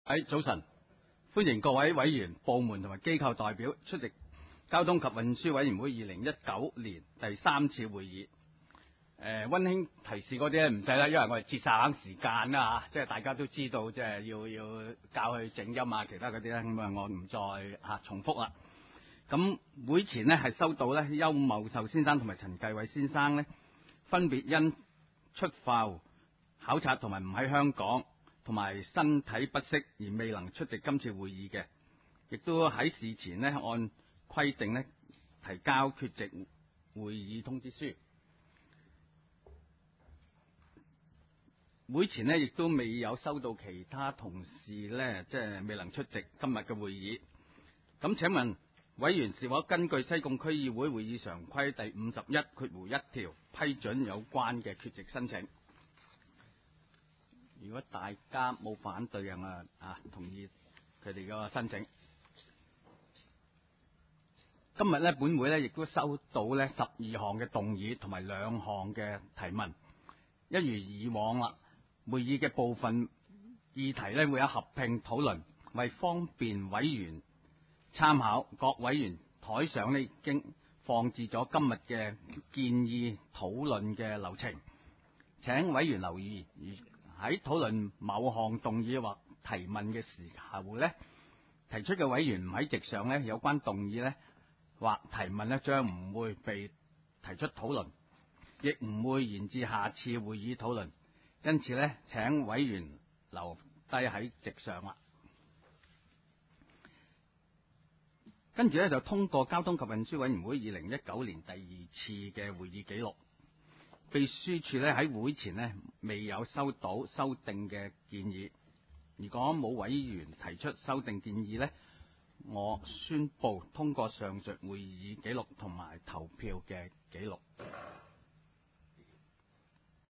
早晨，歡迎各位委員、部門同埋機構代表出席交通及運輸委員會2019年第3次會議。溫馨提示嗰啲咧唔使啦，因為我哋節省時間啦即係大家都知道，即係要教佢整音啊，其他嗰啲咧，咁啊我唔再重複啦。咁會前呢係收到咧邱茂壽先生同埋陳繼偉先生呢，分別因出埠考察同埋唔喺香港，同埋身體不適而未能出席今次會議嘅，亦都喺事前呢按規定呢提交缺席會議通知書。會前呢亦都未有收到其他同事呢，即係未能出席今日嘅會議。咁請問委員是否根據西貢區議會會議常規第51(1) 條批准有關嘅缺席申請？如果大家冇反對嘅，我同意佢哋個申請。今日呢，本會呢亦都收到呢12項嘅動議同埋2項嘅提問，一如以往啦。會議嘅部分議題呢會有合併討論，為方便委員參考，各委員台上呢已經放置咗今日嘅建議討論嘅流程，請委員留意。喺討論某項動議或提問嘅時候呢，提出嘅委員唔喺席上呢，有關動議呢或提問呢將唔會被提出討論，亦唔會延至下次會議討論。因此呢，請委員留低喺席上啦。跟住呢，就通過交通及運輸委員會2019年第2次嘅會議記錄。秘書處呢喺會前呢未有收到修訂嘅建議。如果冇委員提出修訂建議呢，我宣布通過上述會議記錄同埋投票嘅記錄。